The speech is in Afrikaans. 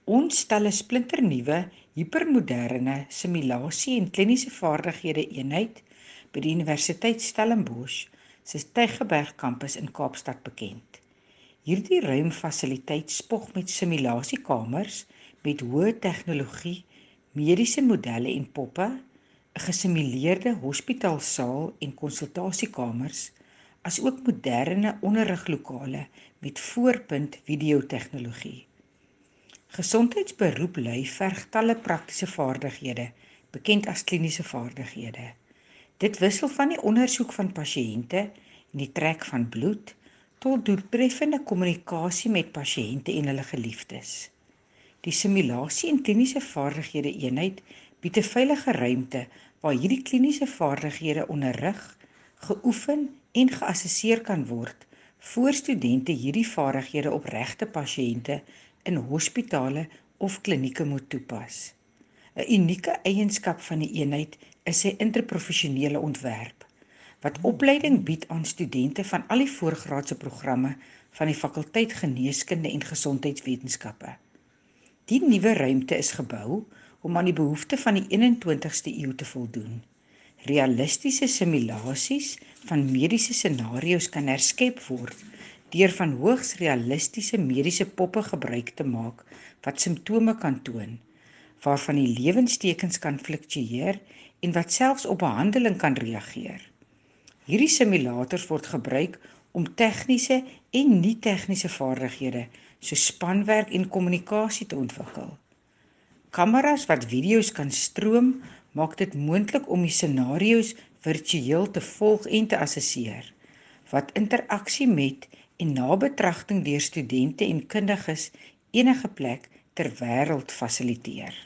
Ons stel 'n splinternuwe, hipermoderne simulasie en kliniese vaardighede eenheid by die Universiteit Stellenbosch se Tygerberg kampus in Kaapstad bekend. Hierdie ruim fasiliteit spog met simulasiekamers met hoë tegnologie, mediese modelle en poppe, 'n gesimuleerde hospitaalsaal en konsultasiekamers, asook moderne onderriglokale met voorpunt videotegnologie. Gesondheidsberoeplui verg talle praktiese vaardighede, bekend as kliniese vaardighede. Dit wissel van die ondersoek van pasiënte en die trek van bloed tot doeltreffende kommunikasie met pasiënte en hulle geliefdes. Die simulasie en kliniese vaardighede eenheid bied 'n veilige ruimte waar hierdie kliniese vaardighede onderrig, geoefen en geassesseer kan word voor studente hierdie vaardighede op regte pasiënte in hospitale of klinieke moet toepas. 'n Unieke eienskap van die eenheid is sy interprofessionele ontwerp, wat opleiding bied aan studente van al die voorgraadse programme van die fakulteit Geneeskunde en Gesondheidswetenskappe. Die nuwe ruimte is gebou om aan die behoeftes van die 21ste eeu te voldoen. Realistiese simulasies van mediese scenario's kan herskep word deur van hoogs realistiese mediese poppe gebruik te maak wat simptome kan toon, waarvan die lewenstekens kan fluktueer en wat selfs op behandeling kan reageer. Hierdie simulators word gebruik om tegniese en nie-tegniese vaardighede soos spanwerk en kommunikasie te ontwikkel. Kameras wat video's kan stroom, maak dit moontlik om die scenario's virtueel te volg en te assesseer, wat interaksie met en nabetragting deur studente en kundiges enige plek ter wêreld fasiliteer.